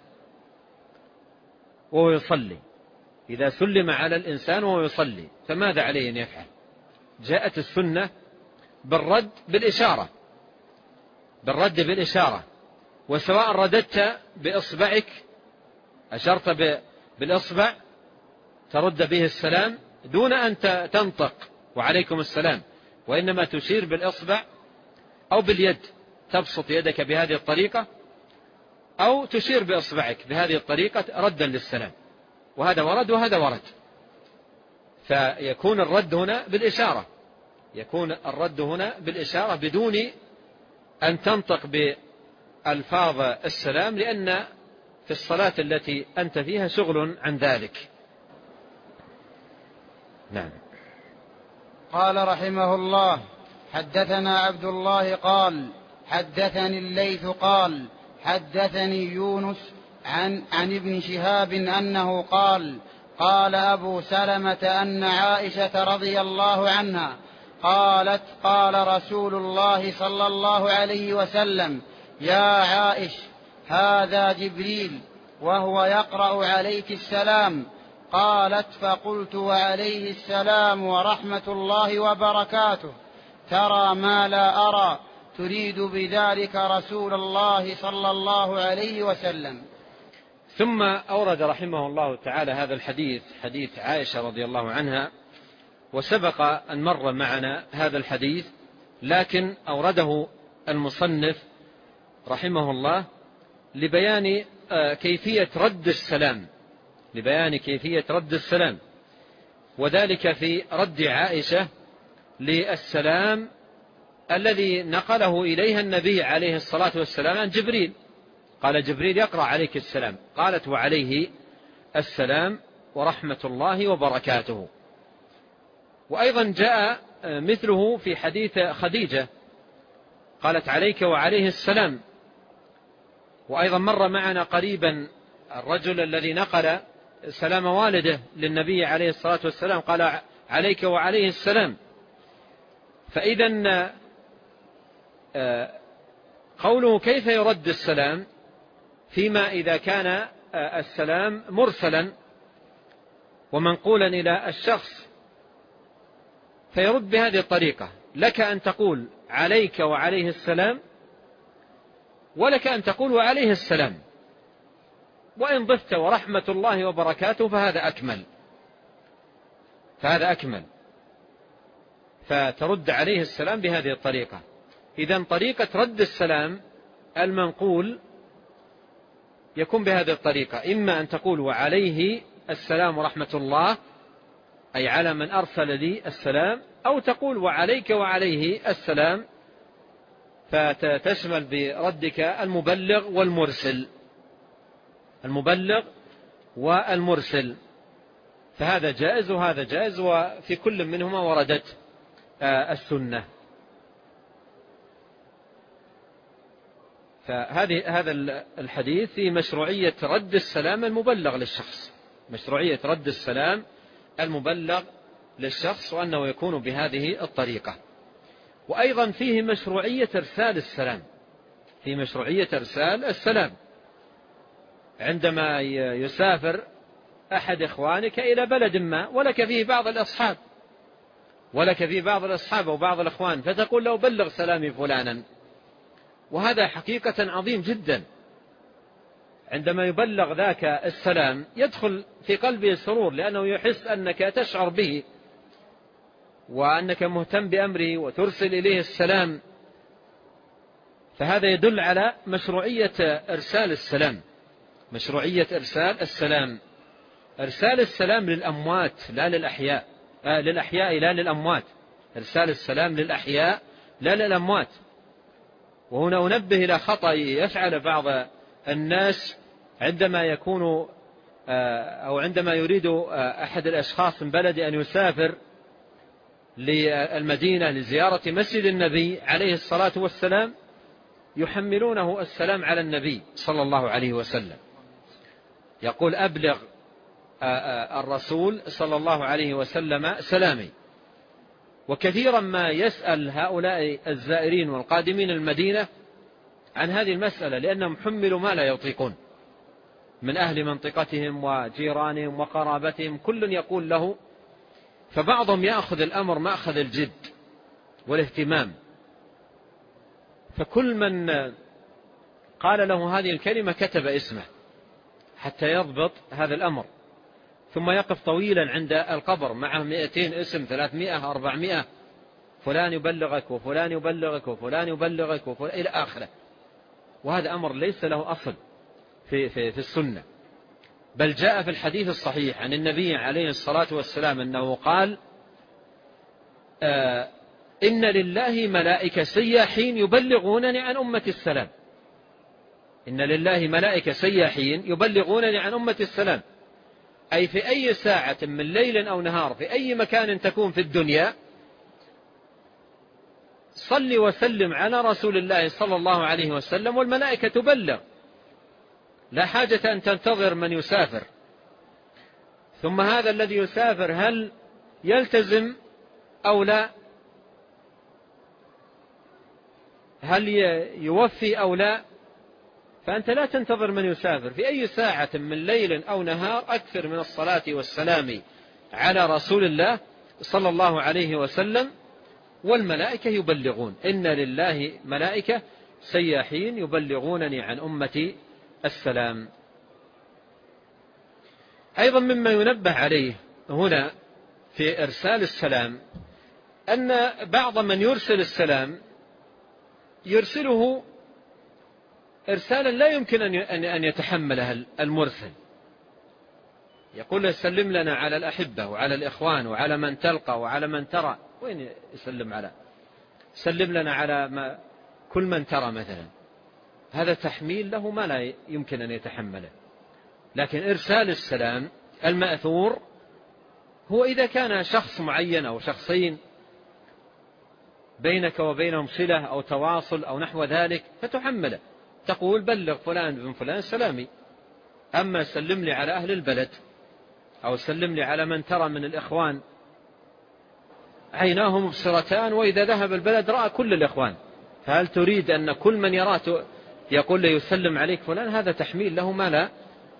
S2: وهو يصلي إذا سلم على الإنسان وهو يصلي فماذا عليه أن يفعل؟ جاءت السنة بالرد بالإشارة بالرد بالإشارة، وسواء رددت بإصبعك، أشرت بالإصبع ترد به السلام دون أن تنطق وعليكم السلام، وإنما تشير بالإصبع أو باليد، تبسط يدك بهذه الطريقة أو تشير بإصبعك بهذه الطريقة ردا للسلام، وهذا ورد وهذا ورد. فيكون الرد هنا بالإشارة، يكون الرد هنا بالإشارة بدون أن تنطق بألفاظ السلام، لأن في الصلاة التي أنت فيها شغل عن ذلك. نعم.
S1: قال رحمه الله: حدثنا عبد الله قال حدثني الليث قال حدثني يونس عن, عن ابن شهاب أنه قال قال أبو سلمة أن عائشة رضي الله عنها قالت قال رسول الله صلى الله عليه وسلم: يا عائش، هذا جبريل وهو يقرأ عليك السلام. قالت: فقلت: وعليه السلام ورحمة الله وبركاته، ترى ما لا أرى، تريد بذلك رسول الله صلى الله عليه وسلم.
S2: ثم أورد رحمه الله تعالى هذا الحديث، حديث عائشة رضي الله عنها، وسبق أن مر معنا هذا الحديث، لكن أورده المصنف رحمه الله لبيان كيفية رد السلام، لبيان كيفية رد السلام، وذلك في رد عائشة للسلام الذي نقله إليها النبي عليه الصلاة والسلام عن جبريل. قال: جبريل يقرأ عليك السلام. قالت: وعليه السلام ورحمة الله وبركاته. وأيضا جاء مثله في حديث خديجة، قالت: عليك وعليه السلام. وأيضا مر معنا قريبا الرجل الذي نقل سلام والده للنبي عليه الصلاة والسلام، قال: عليك وعليه السلام. فإذا قوله كيف يرد السلام فيما إذا كان السلام مرسلا ومنقولا إلى الشخص، فيرد بهذه الطريقة: لك أن تقول عليك وعليه السلام، ولك أن تقول وعليه السلام، وإن ضفت ورحمة الله وبركاته فهذا أكمل، فهذا أكمل. فترد عليه السلام بهذه الطريقة. إذن طريقة رد السلام المنقول يكون بهذه الطريقة: إما أن تقول وعليه السلام ورحمة الله، أي على من أرسل لي السلام، أو تقول وعليك وعليه السلام، فتشمل بردك المبلغ والمرسل، المبلغ والمرسل، فهذا جائز وهذا جائز، وفي كل منهما وردت السنة. فهذه هذا الحديث في مشروعية رد السلام المبلغ للشخص، مشروعية رد السلام المبلغ للشخص، وأنه يكون بهذه الطريقة. وأيضا فيه مشروعية إرسال السلام، في مشروعية إرسال السلام عندما يسافر أحد إخوانك إلى بلد ما، ولك فيه بعض الأصحاب، ولك فيه بعض الأصحاب وبعض الإخوان، فتقول له: بلغ سلامي فلانا. وهذا حقيقة عظيم جدا. عندما يبلغ ذاك السلام يدخل في قلبه السرور، لأنه يحس أنك تشعر به وأنك مهتم بأمره وترسل إليه السلام. فهذا يدل على مشروعية إرسال السلام، مشروعية إرسال السلام، إرسال السلام للأموات لا للأحياء، آه للأحياء لا للأموات، إرسال السلام للأحياء لا للأموات. وهنا أنبه إلى خطأ يفعل بعض الناس عندما يكون أو عندما يريد أحد الأشخاص من بلد أن يسافر للمدينة لزيارة مسجد النبي عليه الصلاة والسلام، يحملونه السلام على النبي صلى الله عليه وسلم، يقول: أبلغ الرسول صلى الله عليه وسلم سلامي. وكثيرا ما يسأل هؤلاء الزائرين والقادمين المدينة عن هذه المسألة، لأنهم حملوا ما لا يطيقون من أهل منطقتهم وجيرانهم وقرابتهم، كل يقول له. فبعضهم يأخذ الأمر مأخذ الجد، والاهتمام. فكل من قال له هذه الكلمة كتب اسمه حتى يضبط هذا الأمر، ثم يقف طويلا عند القبر معه مئتين اسم، ثلاثمائة، أربعمائة، فلان يبلغك وفلان يبلغك وفلان يبلغك وفلان إلى آخره. وهذا أمر ليس له أصل في, في, في السنة، بل جاء في الحديث الصحيح عن النبي عليه الصلاة والسلام أنه قال: آه إن لله ملائكة سياحين يبلغونني عن أمة السلام. إن لله ملائكة سياحين يبلغونني عن أمة السلام، أي في أي ساعة من ليل أو نهار في أي مكان تكون في الدنيا صل وسلم على رسول الله صلى الله عليه وسلم والملائكة تبلغ، لا حاجة أن تنتظر من يسافر. ثم هذا الذي يسافر هل يلتزم أو لا؟ هل يوفي أو لا؟ فأنت لا تنتظر من يسافر، في أي ساعة من ليل أو نهار أكثر من الصلاة والسلام على رسول الله صلى الله عليه وسلم والملائكة يبلغون. إن لله ملائكة سياحين يبلغونني عن أمتي السلام. أيضا مما ينبه عليه هنا في إرسال السلام أن بعض من يرسل السلام يرسله إرسالا لا يمكن أن يتحمله المرسل. يقول له: سلم لنا على الأحبة وعلى الإخوان وعلى من تلقى وعلى من ترى. وين يسلم على؟ سلم لنا على ما كل من ترى مثلا. هذا تحميل له ما لا يمكن أن يتحمله. لكن إرسال السلام المأثور هو إذا كان شخص معين أو شخصين بينك وبينهم صلة أو تواصل أو نحو ذلك فتحمله، تقول: بلغ فلان بن فلان سلامي. أما سلم لي على أهل البلد أو سلم لي على من ترى من الإخوان عيناه مبصرتان وإذا ذهب البلد رأى كل الإخوان، فهل تريد أن كل من يراه يقول له يسلم عليك فلان؟ هذا تحميل له ما لا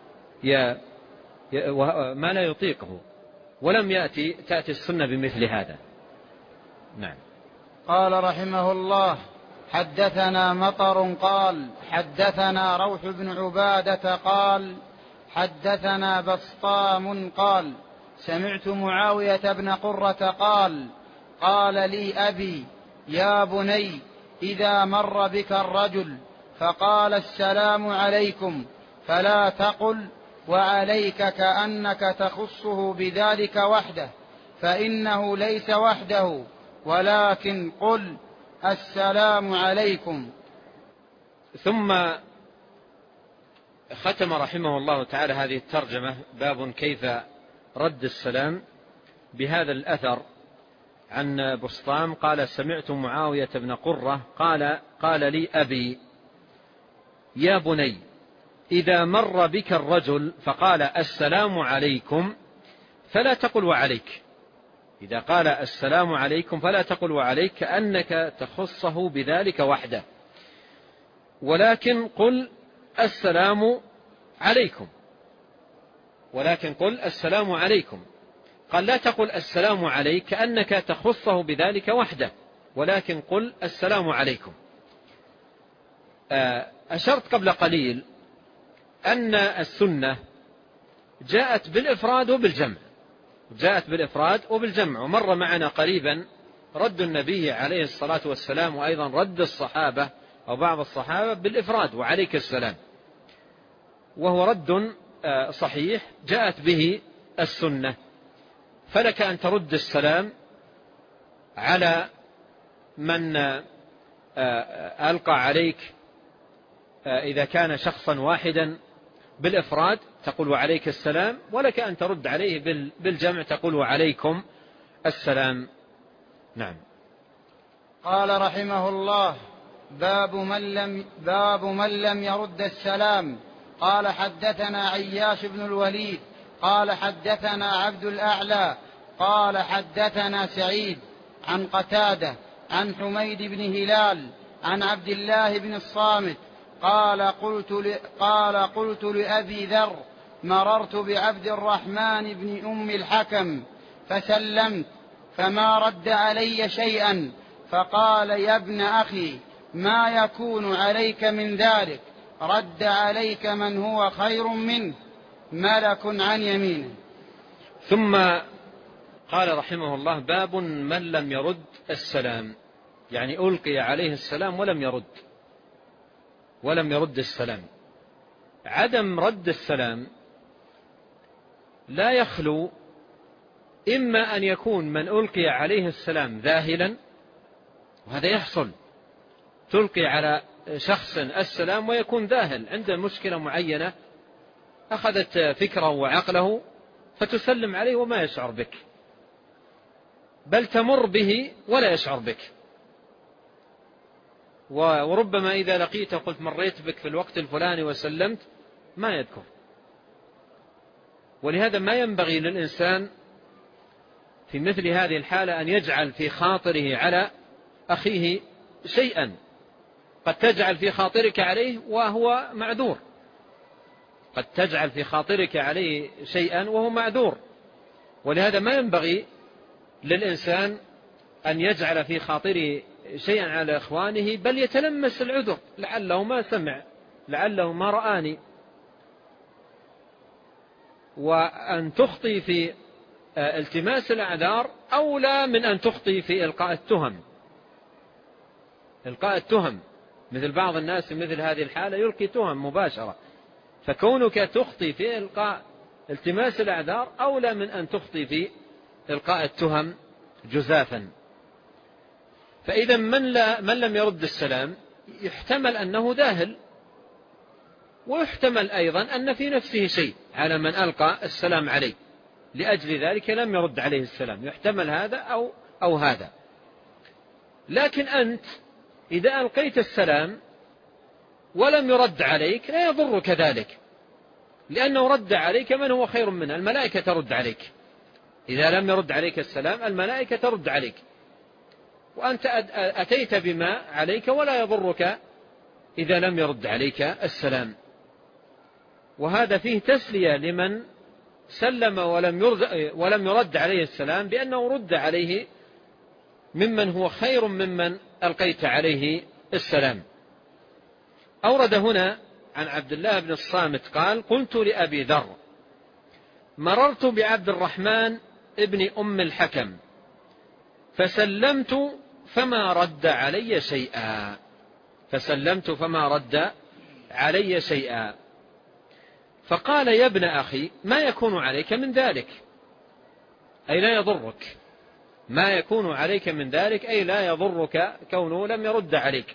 S2: ما لا يطيقه، ولم يأتي تأتي السنة بمثل هذا. نعم.
S1: قال رحمه الله: حدثنا مطر قال حدثنا روح بن عبادة قال حدثنا بسطام قال سمعت معاوية بن قرة قال قال لي أبي: يا بني، إذا مر بك الرجل فقال السلام عليكم فلا تقل وعليك كأنك تخصه بذلك وحده، فإنه ليس وحده، ولكن قل السلام عليكم.
S2: ثم ختم رحمه الله تعالى هذه الترجمة باب كيف رد السلام بهذا الأثر عن بسطام قال: سمعت معاوية بن قرة قال قال لي أبي: يا بني، إذا مر بك الرجل فقال السلام عليكم فلا تقل وعليك. إذا قال السلام عليكم فلا تقل وعليك كأنك تخصه بذلك وحده، ولكن قل السلام عليكم. ولكن قل السلام عليكم. قال: لا تقل السلام عليك كأنك تخصه بذلك وحده، ولكن قل السلام عليكم. أشرت قبل قليل أن السنة جاءت بالإفراد وبالجمع، جاءت بالإفراد وبالجمع. ومر معنا قريبا رد النبي عليه الصلاة والسلام وأيضا رد الصحابة أو بعض الصحابة بالإفراد وعليك السلام، وهو رد صحيح جاءت به السنة. فلك أن ترد السلام على من ألقى عليك إذا كان شخصا واحدا بالإفراد تقول وعليك السلام، ولك أن ترد عليه بالجمع تقول وعليكم السلام. نعم.
S1: قال رحمه الله: باب من لم, باب من لم يرد السلام. قال حدثنا عياش بن الوليد قال حدثنا عبد الأعلى قال حدثنا سعيد عن قتادة عن حميد بن هلال عن عبد الله بن الصامت قال قلت, ل... قال قلت لأبي ذر: مررت بعبد الرحمن بن أم الحكم فسلمت فما رد علي شيئا، فقال يا ابن أخي ما يكون عليك من ذلك، رد عليك من هو خير منه، ملك عن يمينه.
S2: ثم قال رحمه الله: باب من لم يرد السلام، يعني ألقي عليه السلام ولم يرد ولم يرد السلام. عدم رد السلام لا يخلو إما أن يكون من ألقي عليه السلام ذاهلا، وهذا يحصل، تلقي على شخص السلام ويكون ذاهل، عنده مشكلة معينة أخذت فكره وعقله فتسلم عليه وما يشعر بك، بل تمر به ولا يشعر بك. وربما إذا لقيته قلت مريت بك في الوقت الفلاني وسلمت ما يذكر. ولهذا ما ينبغي للإنسان في مثل هذه الحالة أن يجعل في خاطره على أخيه شيئا، قد تجعل في خاطرك عليه وهو معذور، قد تجعل في خاطرك عليه شيئا وهو معذور. ولهذا ما ينبغي للإنسان أن يجعل في خاطره شيئا على إخوانه، بل يتلمس العذر، لعله ما سمع، لعله ما رآني. وأن تخطي في التماس الأعذار أولى من أن تخطي في إلقاء التهم. إلقاء التهم، مثل بعض الناس في مثل هذه الحالة يلقي تهم مباشرة، فكونك تخطي في إلقاء التماس الأعذار أولى من أن تخطي في إلقاء التهم جزافا. فإذا من, لا من لم يرد السلام يحتمل أنه ذاهل، ويحتمل أيضا أن في نفسه شيء على من ألقى السلام عليه، لأجل ذلك لم يرد عليه السلام، يحتمل هذا أو, أو هذا. لكن أنت إذا ألقيت السلام ولم يرد عليك لا يضرك ذلك، لأنه رد عليك من هو خير منه، الملائكة ترد عليك. إذا لم يرد عليك السلام الملائكة ترد عليك، وأنت أتيت بما عليك ولا يضرك إذا لم يرد عليك السلام. وهذا فيه تسلية لمن سلم ولم يرد, ولم يرد عليه السلام، بأنه رد عليه ممن هو خير ممن ألقيت عليه السلام. أورد هنا عن عبد الله بن الصامت قال: قلت لأبي ذر: مررت بعبد الرحمن ابن أم الحكم فسلمت فما رد علي شيئا فسلمت فما رد علي شيئا فقال: يا ابن أخي ما يكون عليك من ذلك، أي لا يضرك، ما يكون عليك من ذلك أي لا يضرك كونه لم يرد عليك.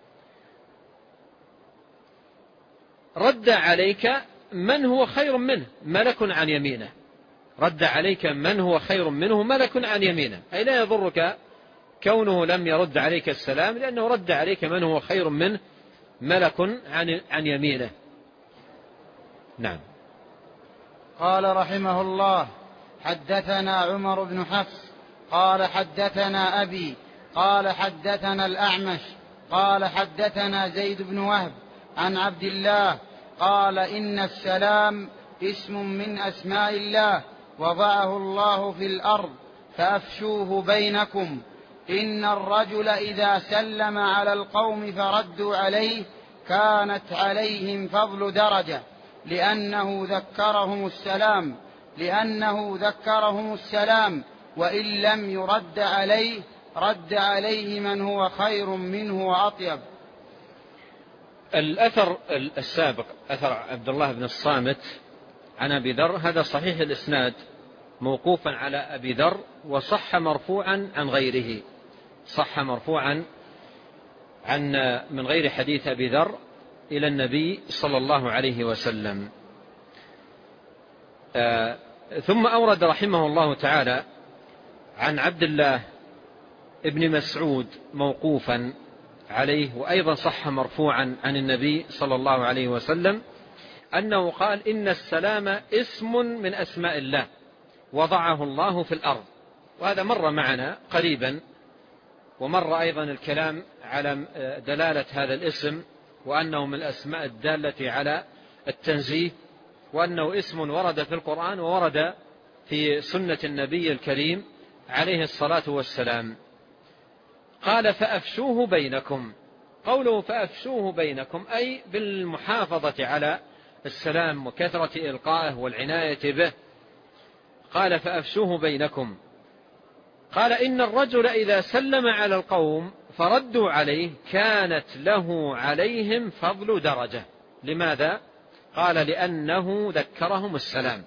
S2: رد عليك من هو خير منه، ملك عن يمينه. رد عليك من هو خير منه، ملك عن يمينه، أي لا يضرك كونه لم يرد عليك السلام، لأنه رد عليك من هو خير منه، ملك عن, عن يمينه. نعم.
S1: قال رحمه الله: حدثنا عمر بن حفص قال حدثنا أبي قال حدثنا الأعمش قال حدثنا زيد بن وهب عن عبد الله قال: إن السلام اسم من أسماء الله وضعه الله في الأرض فأفشوه بينكم. إن الرجل إذا سلم على القوم فردوا عليه كانت عليهم فضل درجة، لأنه ذكرهم السلام لأنه ذكرهم السلام وإن لم يرد عليه رد عليه من هو خير منه وأطيب.
S2: الأثر السابق أثر عبد الله بن الصامت عن أبي ذر هذا صحيح الإسناد، موقوفا على أبي ذر، وصح مرفوعا عن غيره، صح مرفوعا عن من غير حديث أبي ذر إلى النبي صلى الله عليه وسلم. آه ثم أورد رحمه الله تعالى عن عبد الله ابن مسعود موقوفا عليه، وأيضا صح مرفوعا عن النبي صلى الله عليه وسلم أنه قال: إن السلام اسم من أسماء الله وضعه الله في الأرض. وهذا مر معنا قريبا، ومر أيضا الكلام على دلالة هذا الاسم، وأنه من الأسماء الدالة على التنزيه، وأنه اسم ورد في القرآن وورد في سنة النبي الكريم عليه الصلاة والسلام. قال فأفشوه بينكم. قوله فأفشوه بينكم أي بالمحافظة على السلام وكثرة إلقائه والعناية به. قال فأفشوه بينكم. قال إن الرجل إذا سلم على القوم فردوا عليه كانت له عليهم فضل درجة. لماذا؟ قال لأنه ذكرهم السلام،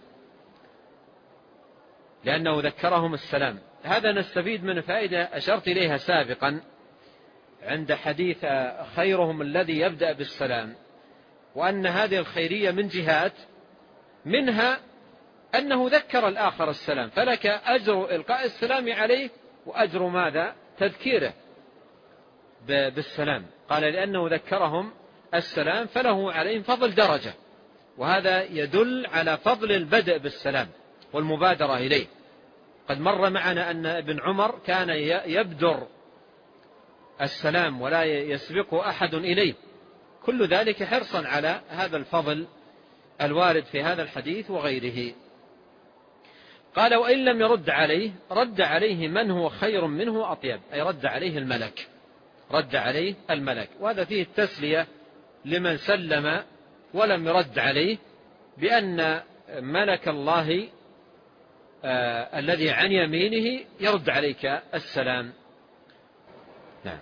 S2: لأنه ذكرهم السلام. هذا نستفيد من فائدة أشرت إليها سابقا عند حديث خيرهم الذي يبدأ بالسلام، وأن هذه الخيرية من جهات، منها أنه ذكر الآخر السلام، فلك أجر إلقاء السلام عليه وأجر ماذا؟ تذكيره بالسلام. قال لأنه ذكرهم السلام فله عليهم فضل درجة، وهذا يدل على فضل البدء بالسلام والمبادرة إليه. قد مر معنا أن ابن عمر كان يبدر السلام ولا يسبقه أحد إليه، كل ذلك حرصا على هذا الفضل الوارد في هذا الحديث وغيره. قال وإن لم يرد عليه رد عليه من هو خير منه وأطيب، أي رد عليه الملك، رد عليه الملك. وهذا فيه التسلية لمن سلم ولم يرد عليه، بأن ملك الله آه الذي عن يمينه يرد عليك السلام. نعم.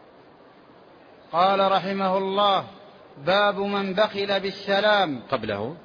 S1: قال رحمه الله باب من بخل بالسلام.
S2: قبله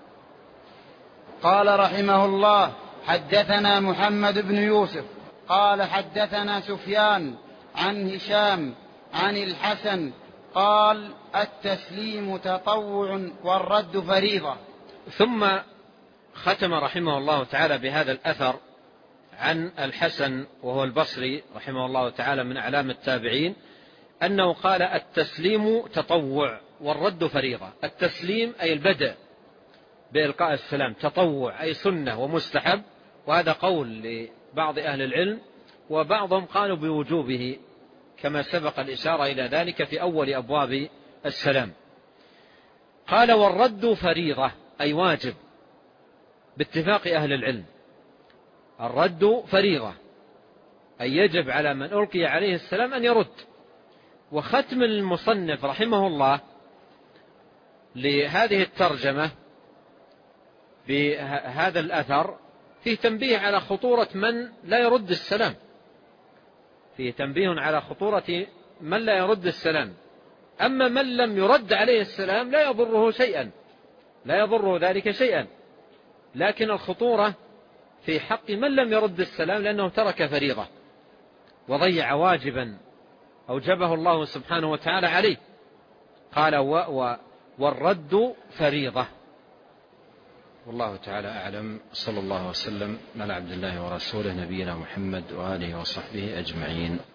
S1: قال رحمه الله حدثنا محمد بن يوسف قال حدثنا سفيان عن هشام عن الحسن قال التسليم تطوع والرد فريضة.
S2: ثم ختم رحمه الله تعالى بهذا الأثر عن الحسن وهو البصري رحمه الله تعالى من أعلام التابعين، أنه قال التسليم تطوع والرد فريضة. التسليم أي البدء بإلقاء السلام، تطوع أي سنة ومستحب، وهذا قول لبعض أهل العلم، وبعضهم قالوا بوجوبه كما سبق الإشارة إلى ذلك في أول أبواب السلام. قال والرد فريضة أي واجب باتفاق أهل العلم. الرد فريضة أي يجب على من ألقي عليه السلام أن يرد. وختم المصنف رحمه الله لهذه الترجمة بهذا الأثر فيه تنبيه على خطورة من لا يرد السلام، فيه تنبيه على خطورة من لا يرد السلام. أما من لم يرد عليه السلام لا يضره شيئا، لا يضره ذلك شيئا، لكن الخطورة في حق من لم يرد السلام لأنه ترك فريضة وضيع واجبا أوجبه الله سبحانه وتعالى عليه. قال والرد فريضة. والله تعالى أعلم. صلى الله وسلم على عبد الله ورسوله نبينا محمد وآله وصحبه أجمعين.